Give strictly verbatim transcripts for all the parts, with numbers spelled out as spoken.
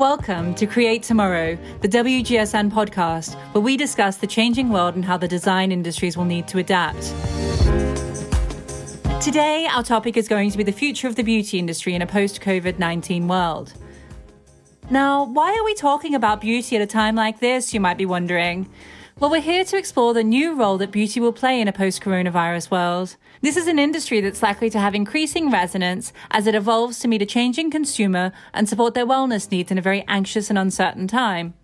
Welcome to Create Tomorrow, the W G S N podcast, where we discuss the changing world and how the design industries will need to adapt. Today, our topic is going to be the future of the beauty industry in a post-COVID nineteen world. Now, why are we talking about beauty at a time like this, you might be wondering? Well, we're here to explore the new role that beauty will play in a post-coronavirus world. This is an industry that's likely to have increasing resonance as it evolves to meet a changing consumer and support their wellness needs in a very anxious and uncertain time.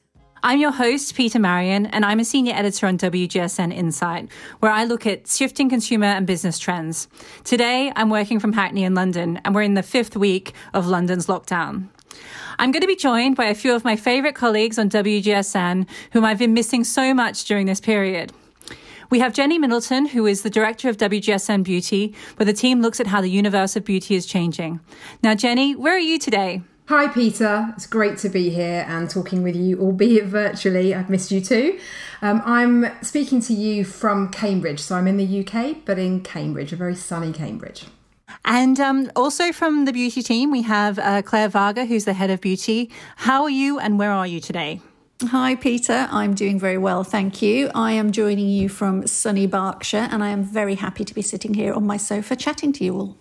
I'm your host, Peter Marion, and I'm a senior editor on W G S N Insight, where I look at shifting consumer and business trends. Today, I'm working from Hackney in London, and we're in the fifth week of London's lockdown. I'm going to be joined by a few of my favourite colleagues on W G S N, whom I've been missing so much during this period. We have Jenny Middleton, who is the director of W G S N Beauty, where the team looks at how the universe of beauty is changing. Now, Jenny, where are you today? Hi, Peter. It's great to be here and talking with you, albeit virtually. I've missed you too. Um, I'm speaking to you from Cambridge. So I'm in the U K, but in Cambridge, a very sunny Cambridge. And um, also from the beauty team, we have uh, Claire Varga, who's the head of beauty. How are you and where are you today? Hi, Peter. I'm doing very well, thank you. I am joining you from sunny Berkshire, and I am very happy to be sitting here on my sofa chatting to you all.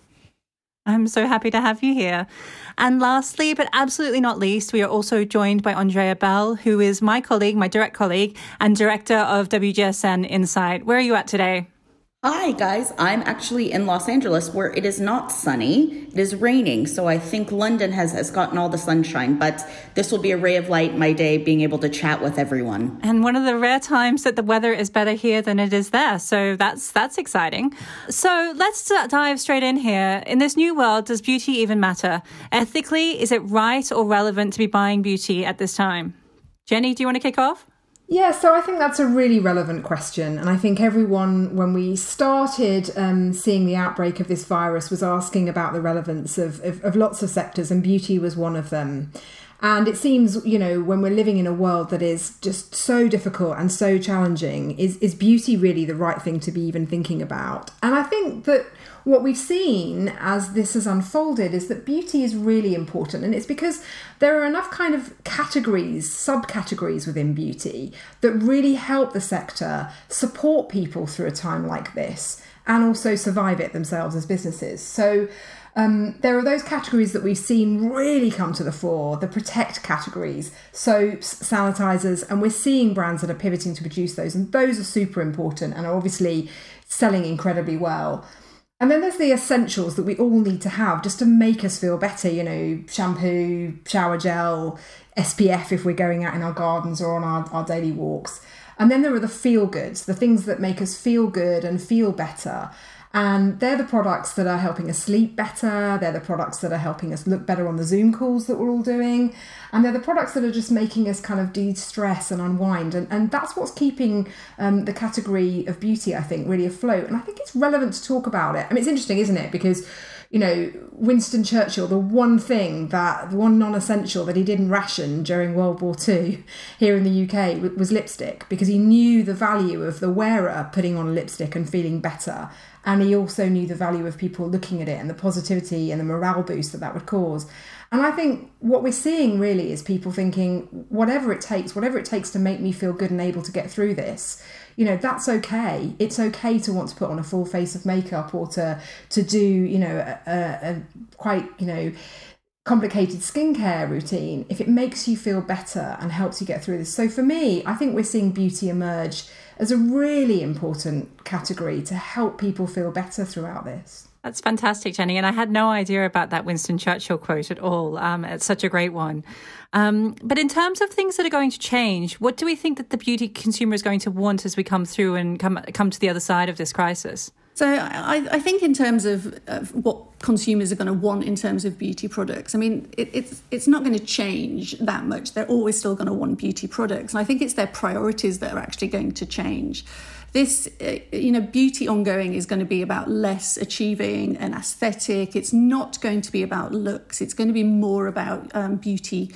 I'm so happy to have you here. And lastly, but absolutely not least, we are also joined by Andrea Bell, who is my colleague, my direct colleague, and director of W G S N Insight. Where are you at today? Hi guys, I'm actually in Los Angeles where it is not sunny, it is raining, so I think London has, has gotten all the sunshine, but this will be a ray of light in my day, being able to chat with everyone. And one of the rare times that the weather is better here than it is there, so that's that's exciting. So let's dive straight in here. In this new world, does beauty even matter? Ethically, is it right or relevant to be buying beauty at this time? Jenny, do you want to kick off? Yeah, so I think that's a really relevant question. And I think everyone, when we started um, seeing the outbreak of this virus, was asking about the relevance of, of, of lots of sectors, and beauty was one of them. And it seems, you know, when we're living in a world that is just so difficult and so challenging, is, is beauty really the right thing to be even thinking about? And I think that what we've seen as this has unfolded is that beauty is really important. And it's because there are enough kind of categories, subcategories within beauty that really help the sector support people through a time like this and also survive it themselves as businesses. So Um, there are those categories that we've seen really come to the fore, the protect categories, soaps, sanitizers, and we're seeing brands that are pivoting to produce those, and those are super important and are obviously selling incredibly well. And then there's the essentials that we all need to have just to make us feel better, you know, shampoo, shower gel, S P F if we're going out in our gardens or on our, our daily walks. And then there are the feel goods, the things that make us feel good and feel better. And they're the products that are helping us sleep better. They're the products that are helping us look better on the Zoom calls that we're all doing. And they're the products that are just making us kind of de-stress and unwind. And, and that's what's keeping um, the category of beauty, I think, really afloat. And I think it's relevant to talk about it. I mean, it's interesting, isn't it? Because, you know, Winston Churchill, the one thing that, the one non-essential that he didn't ration during World War Two here in the U K was lipstick, because he knew the value of the wearer putting on lipstick and feeling better. And he also knew the value of people looking at it and the positivity and the morale boost that that would cause. And I think what we're seeing really is people thinking, whatever it takes, whatever it takes to make me feel good and able to get through this, you know, that's okay. It's okay to want to put on a full face of makeup or to to do, you know, a, a, a quite, you know, complicated skincare routine if it makes you feel better and helps you get through this. So for me, I think we're seeing beauty emerge as a really important category to help people feel better throughout this. That's fantastic, Jenny. And I had no idea about that Winston Churchill quote at all. Um, it's such a great one. Um, but in terms of things that are going to change, what do we think that the beauty consumer is going to want as we come through and come come to the other side of this crisis? So I, I think in terms of, of what consumers are going to want in terms of beauty products, I mean, it, it's it's not going to change that much. They're always still going to want beauty products. And I think it's their priorities that are actually going to change. This, uh, you know, beauty ongoing is going to be about less achieving an aesthetic. It's not going to be about looks. It's going to be more about um, beauty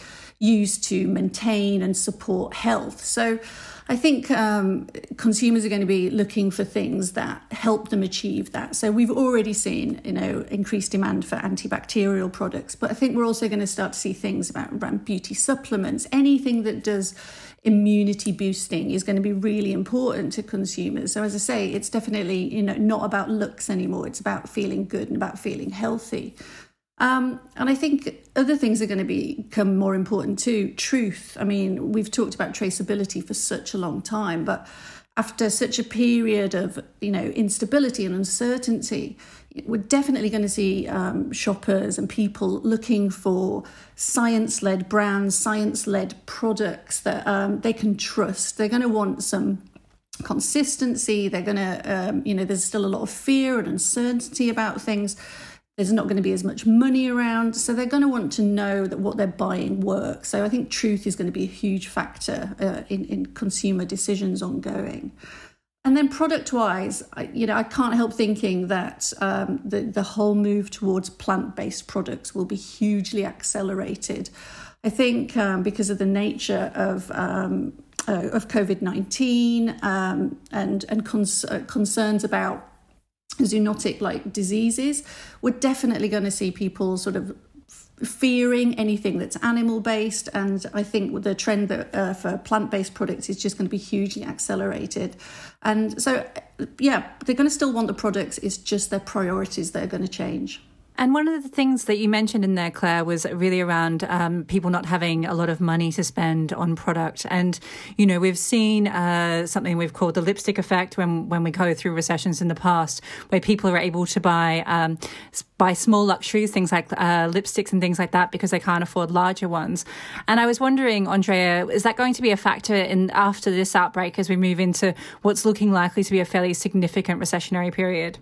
used to maintain and support health. So I think um, consumers are going to be looking for things that help them achieve that. So we've already seen, you know, increased demand for antibacterial products, but I think we're also going to start to see things about around beauty supplements. Anything that does immunity boosting is going to be really important to consumers. So as I say, it's definitely, you know, not about looks anymore. It's about feeling good and about feeling healthy. Um, and I think other things are going to be, become more important too. Truth. I mean, we've talked about traceability for such a long time, but after such a period of, you know, instability and uncertainty, we're definitely going to see um, shoppers and people looking for science-led brands, science-led products that um, they can trust. They're going to want some consistency. They're going to, um, you know, there's still a lot of fear and uncertainty about things. There's not going to be as much money around. So they're going to want to know that what they're buying works. So I think truth is going to be a huge factor uh, in, in consumer decisions ongoing. And then product-wise, I, you know, I can't help thinking that um, the, the whole move towards plant-based products will be hugely accelerated. I think um, because of the nature of um, uh, of COVID nineteen um, and, and cons- uh, concerns about zoonotic-like diseases, we're definitely going to see people sort of fearing anything that's animal-based, and I think the trend that, uh, for plant-based products is just going to be hugely accelerated. And so, yeah, they're going to still want the products, it's just their priorities that are going to change. And one of the things that you mentioned in there, Claire, was really around um, people not having a lot of money to spend on product. And, you know, we've seen uh, something we've called the lipstick effect when, when we go through recessions in the past, where people are able to buy um, buy small luxuries, things like uh, lipsticks and things like that, because they can't afford larger ones. And I was wondering, Andrea, is that going to be a factor in after this outbreak as we move into what's looking likely to be a fairly significant recessionary period?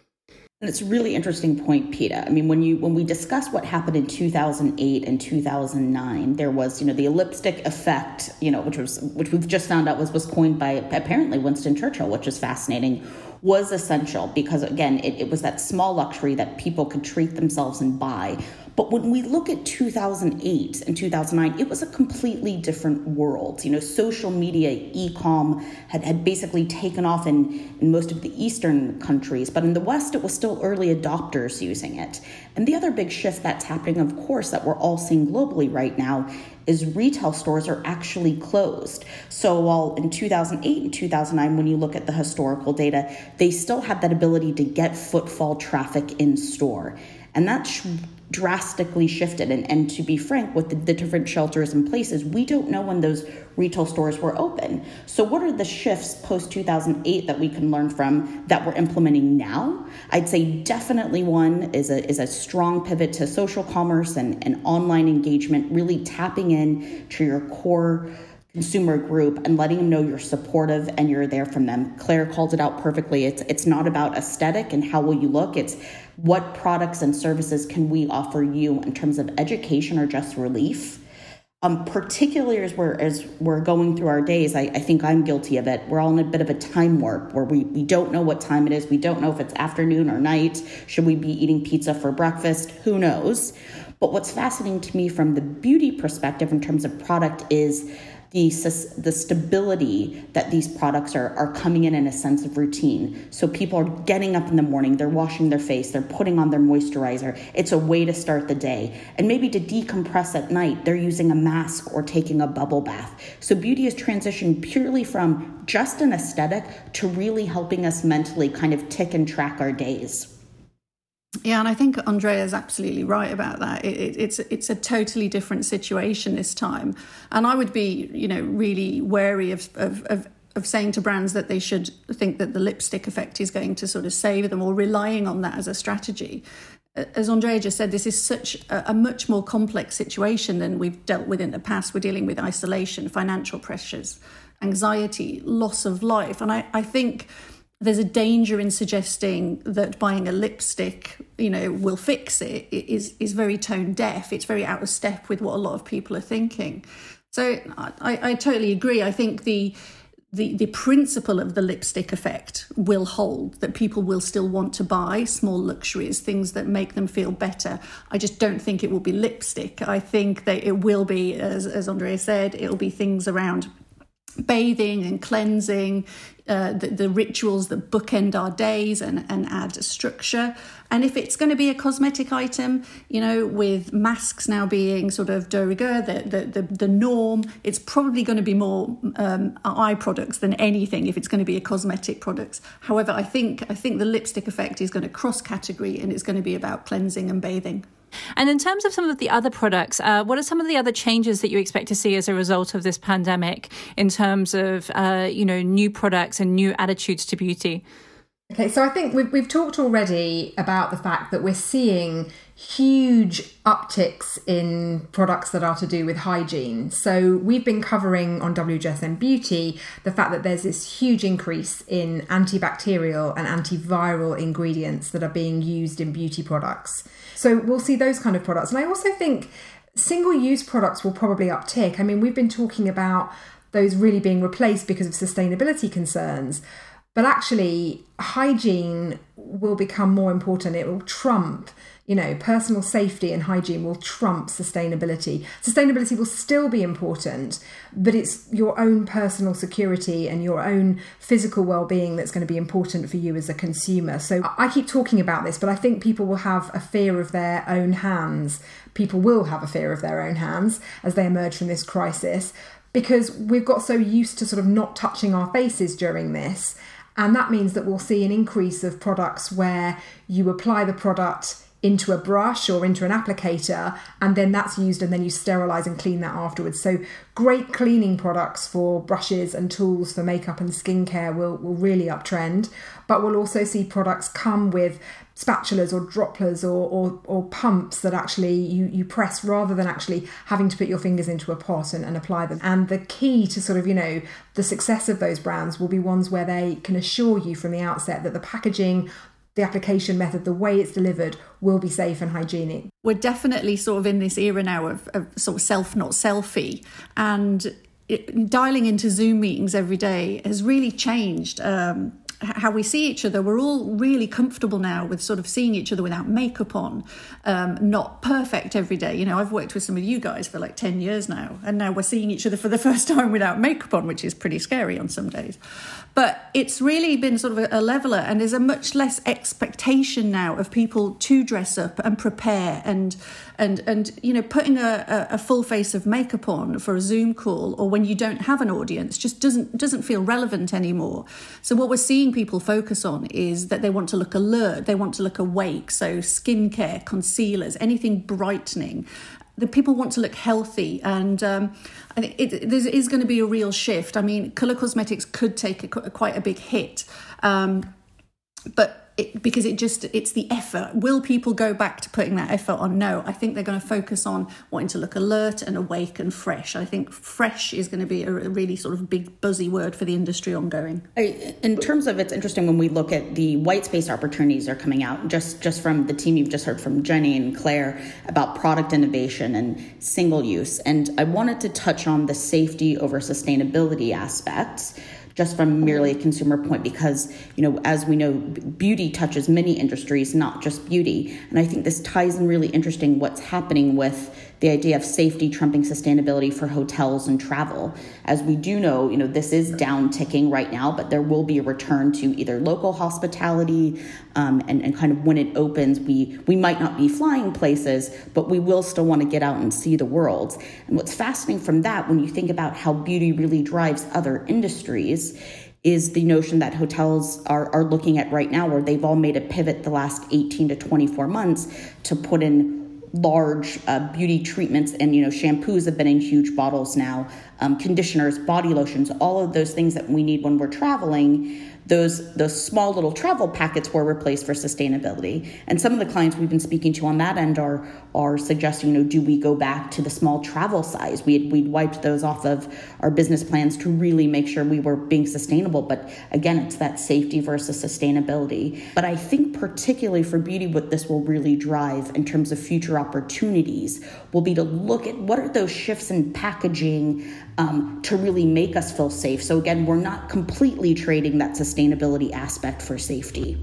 And it's a really interesting point, Peta. I mean, when you when we discuss what happened in two thousand eight and two thousand nine, there was, you know, the lipstick effect, you know, which was which we've just found out was was coined by apparently Winston Churchill, which is fascinating, was essential because, again, it, it was that small luxury that people could treat themselves and buy. But when we look at two thousand eight and two thousand nine, it was a completely different world. You know, social media, e-com had, had basically taken off in, in most of the Eastern countries. But in the West, it was still early adopters using it. And the other big shift that's happening, of course, that we're all seeing globally right now is retail stores are actually closed. So while in two thousand eight and two thousand nine, when you look at the historical data, they still had that ability to get footfall traffic in store. And that sh- drastically shifted. And, and to be frank, with the, the different shelters in places, we don't know when those retail stores were open. So what are the shifts post two thousand eight that we can learn from that we're implementing now? I'd say definitely one is a is a strong pivot to social commerce and, and online engagement, really tapping in to your core consumer group and letting them know you're supportive and you're there from them. Claire called it out perfectly. It's it's not about aesthetic and how will you look. It's what products and services can we offer you in terms of education or just relief. Um, particularly as we're as we're going through our days, I, I think I'm guilty of it. We're all in a bit of a time warp where we, we don't know what time it is. We don't know if it's afternoon or night. Should we be eating pizza for breakfast? Who knows? But what's fascinating to me from the beauty perspective in terms of product is the the stability that these products are, are coming in in a sense of routine. So people are getting up in the morning, they're washing their face, they're putting on their moisturizer. It's a way to start the day. And maybe to decompress at night, they're using a mask or taking a bubble bath. So beauty has transitioned purely from just an aesthetic to really helping us mentally kind of tick and track our days. Yeah, and I think Andrea is absolutely right about that. It, it, it's it's a totally different situation this time, and I would be, you know, really wary of, of of of saying to brands that they should think that the lipstick effect is going to sort of save them or relying on that as a strategy. As Andrea just said, this is such a, a much more complex situation than we've dealt with in the past. We're dealing with isolation, financial pressures, anxiety, loss of life, and I, I think there's a danger in suggesting that buying a lipstick, you know, will fix it. It is is very tone deaf. It's very out of step with what a lot of people are thinking. So I, I totally agree. I think the the, the principle of the lipstick effect will hold, that people will still want to buy small luxuries, things that make them feel better. I just don't think it will be lipstick. I think that it will be, as, as Andrea said, it'll be things around bathing and cleansing, uh, the, the rituals that bookend our days and, and add structure. And if it's going to be a cosmetic item, you know, with masks now being sort of de rigueur, the, the, the, the norm, it's probably going to be more um, eye products than anything if it's going to be a cosmetic products. However, I think I think the lipstick effect is going to cross category, and it's going to be about cleansing and bathing. And in terms of some of the other products, uh, what are some of the other changes that you expect to see as a result of this pandemic in terms of, uh, you know, new products and new attitudes to beauty? Okay, so I think we've, we've talked already about the fact that we're seeing huge upticks in products that are to do with hygiene. So we've been covering on W G S N Beauty the fact that there's this huge increase in antibacterial and antiviral ingredients that are being used in beauty products. So we'll see those kind of products. And I also think single-use products will probably uptick. I mean, we've been talking about those really being replaced because of sustainability concerns. But actually, hygiene will become more important. It will trump, you know, personal safety and hygiene will trump sustainability. Sustainability will still be important, but it's your own personal security and your own physical well-being that's going to be important for you as a consumer. So I keep talking about this, but I think people will have a fear of their own hands. People will have a fear of their own hands as they emerge from this crisis, because we've got so used to sort of not touching our faces during this. And that means that we'll see an increase of products where you apply the product into a brush or into an applicator, and then that's used, and then you sterilize and clean that afterwards. So great cleaning products for brushes and tools for makeup and skincare will, will really uptrend. But we'll also see products come with spatulas or droplers or, or, or pumps that actually you, you press rather than actually having to put your fingers into a pot and, and apply them. And the key to sort of, you know, the success of those brands will be ones where they can assure you from the outset that the packaging, the application method, the way it's delivered will be safe and hygienic. We're definitely sort of in this era now of, of sort of self, not selfie. And it, dialing into Zoom meetings every day has really changed um, how we see each other. We're all really comfortable now with sort of seeing each other without makeup on, um, not perfect every day. You know, I've worked with some of you guys for like ten years now, and now we're seeing each other for the first time without makeup on, which is pretty scary on some days. But it's really been sort of a, a leveler, and there's a much less expectation now of people to dress up and prepare and and and you know, putting a, a full face of makeup on for a Zoom call or when you don't have an audience just doesn't doesn't feel relevant anymore. So what we're seeing people focus on is that they want to look alert, they want to look awake. So skincare, concealers, anything brightening. The people want to look healthy, and um, I think it, there is going to be a real shift. I mean, colour cosmetics could take a, quite a big hit, um, but it, because it just it's the effort. Will people go back to putting that effort on? No, I think they're going to focus on wanting to look alert and awake and fresh. I think fresh is going to be a really sort of big buzzy word for the industry ongoing. I, in terms of, it's interesting when we look at the white space opportunities are coming out, just, just from the team you've just heard from Jenny and Claire about product innovation and single use. And I wanted to touch on the safety over sustainability aspects, just from merely a consumer point, because, you know, as we know, beauty touches many industries, not just beauty. And I think this ties in really interesting what's happening with the idea of safety trumping sustainability for hotels and travel. As we do know, you know, this is down ticking right now, but there will be a return to either local hospitality um, and, and kind of when it opens, we, we might not be flying places, but we will still want to get out and see the world. And what's fascinating from that, when you think about how beauty really drives other industries, is the notion that hotels are, are looking at right now, where they've all made a pivot the last eighteen to twenty-four months to put in large uh, beauty treatments, and, you know, shampoos have been in huge bottles now, um, conditioners, body lotions, all of those things that we need when we're traveling. those those small little travel packets were replaced for sustainability. And some of the clients we've been speaking to on that end are are suggesting, you know, do we go back to the small travel size? We had, we'd wiped those off of our business plans to really make sure we were being sustainable. But again, it's that safety versus sustainability. But I think particularly for beauty, what this will really drive in terms of future opportunities will be to look at what are those shifts in packaging um, to really make us feel safe. So again, we're not completely trading that sustainability aspect for safety.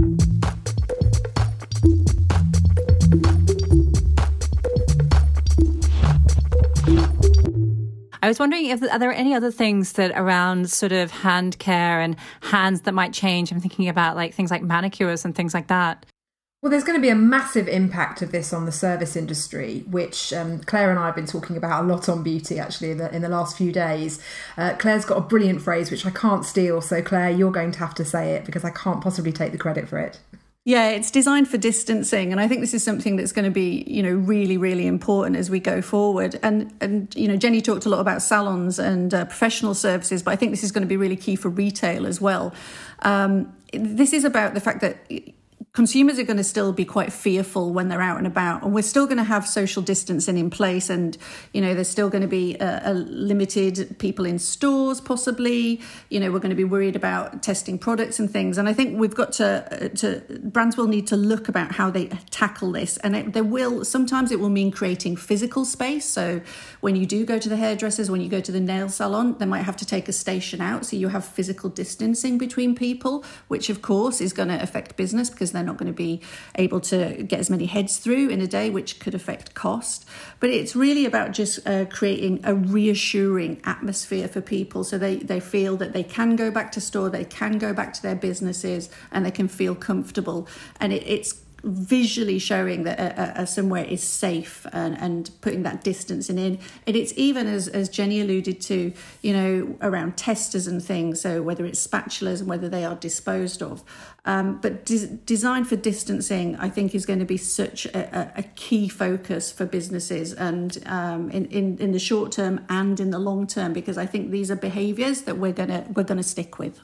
I was wondering if are there any other things that around sort of hand care and hands that might change? I'm thinking about like things like manicures and things like that. Well, there's going to be a massive impact of this on the service industry, which um, Claire and I have been talking about a lot on beauty, actually, in the, in the last few days. Uh, Claire's got a brilliant phrase, which I can't steal. So, Claire, you're going to have to say it because I can't possibly take the credit for it. Yeah, it's designed for distancing. And I think this is something that's going to be, you know, really, really important as we go forward. And, and you know, Jenny talked a lot about salons and uh, professional services, but I think this is going to be really key for retail as well. Um, this is about the fact that consumers are going to still be quite fearful when they're out and about, and we're still going to have social distancing in place. And, you know, there's still going to be a, a limited people in stores, possibly. You know, we're going to be worried about testing products and things. And I think we've got to, to brands will need to look about how they tackle this. And it, there will, sometimes it will mean creating physical space. So when you do go to the hairdressers, when you go to the nail salon, they might have to take a station out. So you have physical distancing between people, which of course is going to affect business because they're not going to be able to get as many heads through in a day, which could affect cost. But it's really about just uh, creating a reassuring atmosphere for people so they, they feel that they can go back to store, they can go back to their businesses, and they can feel comfortable. And it, it's visually showing that a, a somewhere is safe and, and putting that distancing in. And it's even, as, as Jenny alluded to, you know, around testers and things, so whether it's spatulas and whether they are disposed of. Um, but des- design for distancing, I think, is going to be such a, a key focus for businesses, and um, in, in, in the short term and in the long term, because I think these are behaviours that we're gonna we're gonna stick with.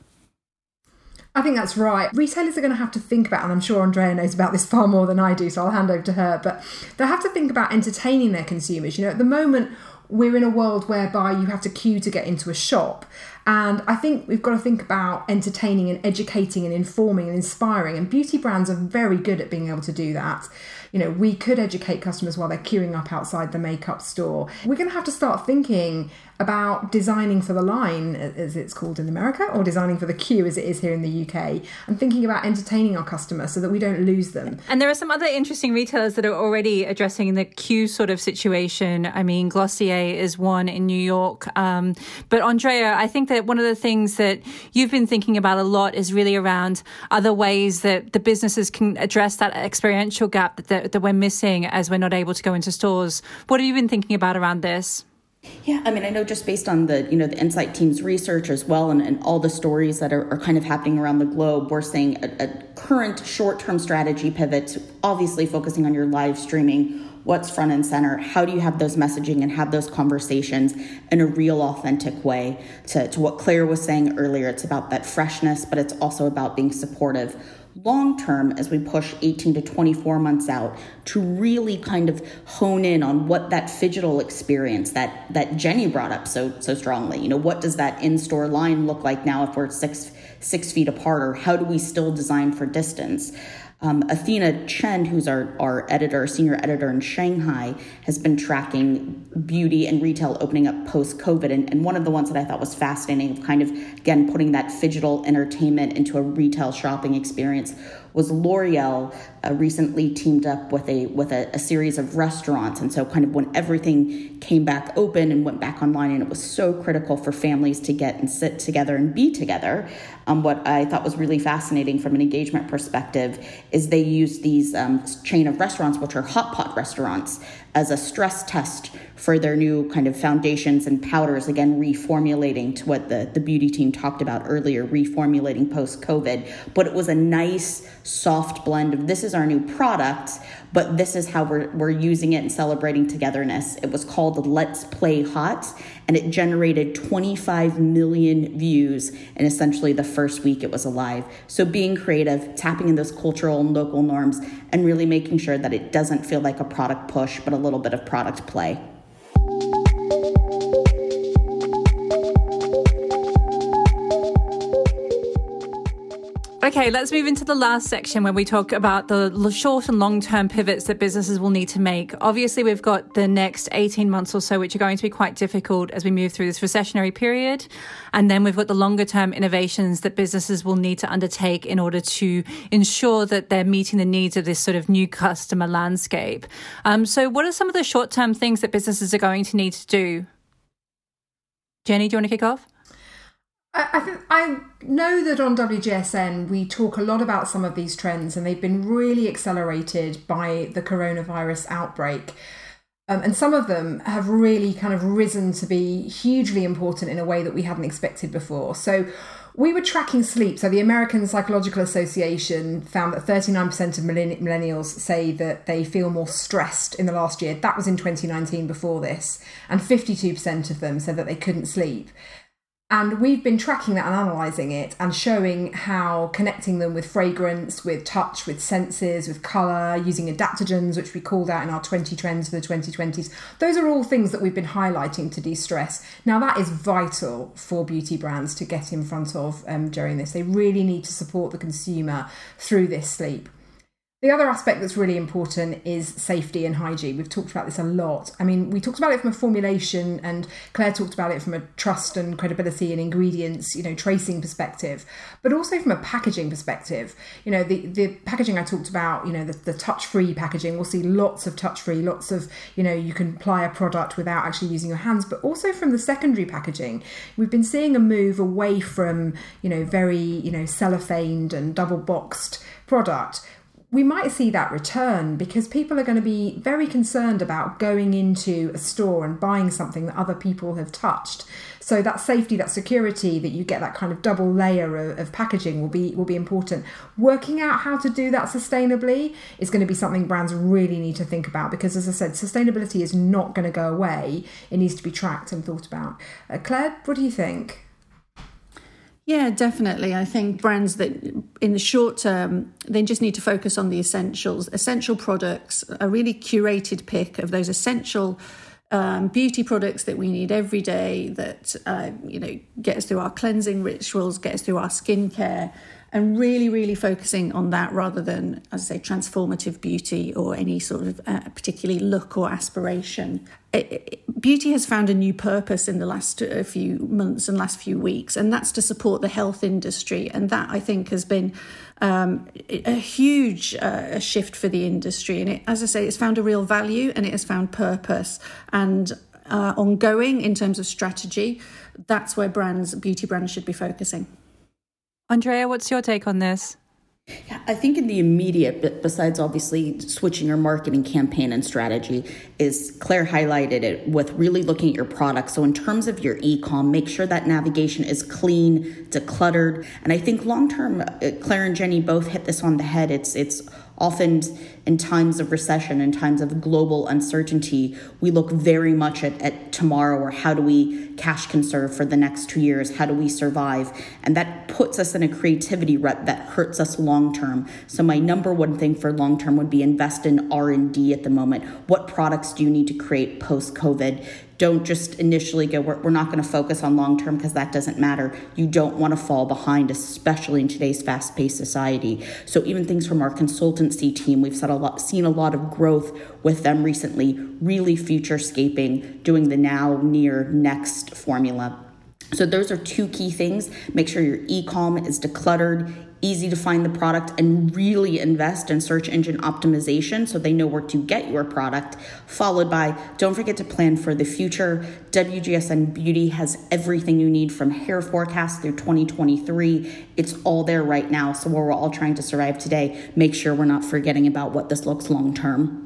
I think that's right. Retailers are going to have to think about, and I'm sure Andrea knows about this far more than I do, so I'll hand over to her, but they'll have to think about entertaining their consumers. You know, at the moment, we're in a world whereby you have to queue to get into a shop. And I think we've got to think about entertaining and educating and informing and inspiring. And beauty brands are very good at being able to do that. You know, we could educate customers while they're queuing up outside the makeup store. We're going to have to start thinking about designing for the line, as it's called in America, or designing for the queue as it is here in the U K, and thinking about entertaining our customers so that we don't lose them. And there are some other interesting retailers that are already addressing the queue sort of situation. I mean, Glossier is one in New York. Um, but Andrea, I think that one of the things that you've been thinking about a lot is really around other ways that the businesses can address that experiential gap that, that, that we're missing as we're not able to go into stores. What have you been thinking about around this? Yeah, I mean, I know just based on the, you know, the Insight team's research as well, and, and all the stories that are, are kind of happening around the globe, we're seeing a, a current short-term strategy pivot, obviously focusing on your live streaming, what's front and center, how do you have those messaging and have those conversations in a real, authentic way. To, to what Claire was saying earlier, it's about that freshness, but it's also about being supportive. Long term, as we push eighteen to twenty-four months out, to really kind of hone in on what that phygital experience that that Jenny brought up so so strongly. You know, what does that in-store line look like now if we're six six feet apart, or how do we still design for distance? Um, Athena Chen, who's our, our editor, senior editor in Shanghai, has been tracking beauty and retail opening up post-COVID. And, and one of the ones that I thought was fascinating, kind of, again, putting that phygital entertainment into a retail shopping experience, was L'Oreal uh, recently teamed up with a with a, a series of restaurants. And so kind of when everything came back open and went back online, and it was so critical for families to get and sit together and be together, um, what I thought was really fascinating from an engagement perspective is they used these um, chain of restaurants, which are hot pot restaurants, as a stress test for their new kind of foundations and powders, again, reformulating to what the, the beauty team talked about earlier, reformulating post-COVID. But it was a nice soft blend of this is our new product, but this is how we're, we're using it and celebrating togetherness. It was called Let's Play Hot, and it generated twenty-five million views in essentially the first week it was alive. So being creative, tapping in those cultural and local norms, and really making sure that it doesn't feel like a product push, but a little bit of product play. Okay, let's move into the last section where we talk about the short and long-term pivots that businesses will need to make. Obviously, we've got the next eighteen months or so, which are going to be quite difficult as we move through this recessionary period. And then we've got the longer-term innovations that businesses will need to undertake in order to ensure that they're meeting the needs of this sort of new customer landscape. Um, so what are some of the short-term things that businesses are going to need to do? Jenny, do you want to kick off? I think I know that on W G S N we talk a lot about some of these trends, and they've been really accelerated by the coronavirus outbreak. Um, and some of them have really kind of risen to be hugely important in a way that we hadn't expected before. So we were tracking sleep. So the American Psychological Association found that thirty-nine percent of millennials say that they feel more stressed in the last year. That was in twenty nineteen before this. And fifty-two percent of them said that they couldn't sleep. And we've been tracking that and analysing it and showing how connecting them with fragrance, with touch, with senses, with colour, using adaptogens, which we called out in our twenty trends for the twenty twenties. Those are all things that we've been highlighting to de-stress. Now, that is vital for beauty brands to get in front of um, during this. They really need to support the consumer through this sleep. The other aspect that's really important is safety and hygiene. We've talked about this a lot. I mean, we talked about it from a formulation, and Claire talked about it from a trust and credibility and ingredients, you know, tracing perspective, but also from a packaging perspective. You know, the, the packaging I talked about, you know, the, the touch-free packaging, we'll see lots of touch-free, lots of, you know, you can apply a product without actually using your hands, but also from the secondary packaging. We've been seeing a move away from, you know, very, you know, cellophaned and double-boxed product. We might see that return because people are going to be very concerned about going into a store and buying something that other people have touched. So that safety, that security, that you get that kind of double layer of, of packaging will be will be important. Working out how to do that sustainably is going to be something brands really need to think about because, as I said, sustainability is not going to go away. It needs to be tracked and thought about. Uh, Claire, what do you think? Yeah, definitely. I think brands that in the short term, they just need to focus on the essentials, essential products, a really curated pick of those essential um, beauty products that we need every day that, uh, you know, get us through our cleansing rituals, get us through our skincare, and really, really focusing on that rather than, as I say, transformative beauty or any sort of uh, particularly look or aspiration. It, it, beauty has found a new purpose in the last uh, few months and last few weeks, and that's to support the health industry. And that, I think, has been um, a huge uh, shift for the industry. And it, as I say, it's found a real value and it has found purpose. And uh, ongoing in terms of strategy, that's where brands, beauty brands should be focusing. Andrea, what's your take on this? Yeah, I think in the immediate, besides obviously switching your marketing campaign and strategy, is Claire highlighted it with really looking at your product. So in terms of your e-com, make sure that navigation is clean, decluttered. And I think long-term, uh, Claire and Jenny both hit this on the head. It's it's often in times of recession, in times of global uncertainty, we look very much at, at tomorrow or how do we cash conserve for the next two years? How do we survive? And that puts us in a creativity rut that hurts us long-term. So my number one thing for long-term would be invest in R and D at the moment. What products do you need to create post-COVID? Don't just initially go, we're, we're not going to focus on long-term because that doesn't matter. You don't want to fall behind, especially in today's fast-paced society. So even things from our consultancy team, we've said a lot, seen a lot of growth with them recently, really futurescaping, doing the now, near, next formula. So those are two key things. Make sure your e-com is decluttered, easy to find the product, and really invest in search engine optimization so they know where to get your product, followed by don't forget to plan for the future. W G S N Beauty has everything you need from hair forecast through twenty twenty-three. It's all there right now. So we're all trying to survive today. Make sure we're not forgetting about what this looks long term.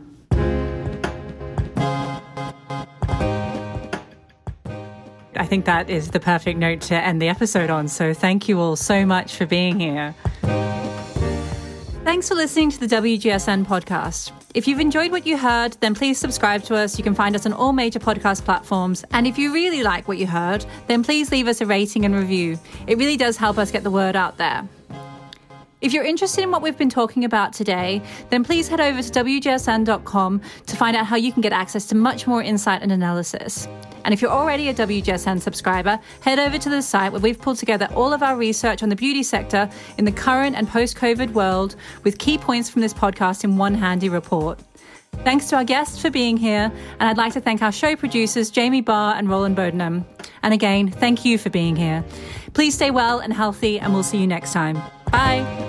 I think that is the perfect note to end the episode on. So thank you all so much for being here. Thanks for listening to the W G S N podcast. If you've enjoyed what you heard, then please subscribe to us. You can find us on all major podcast platforms. And if you really like what you heard, then please leave us a rating and review. It really does help us get the word out there. If you're interested in what we've been talking about today, then please head over to W G S N dot com to find out how you can get access to much more insight and analysis. And if you're already a W G S N subscriber, head over to the site where we've pulled together all of our research on the beauty sector in the current and post-COVID world with key points from this podcast in one handy report. Thanks to our guests for being here, and I'd like to thank our show producers, Jamie Barr and Roland Bodenham. And again, thank you for being here. Please stay well and healthy, and we'll see you next time. Bye.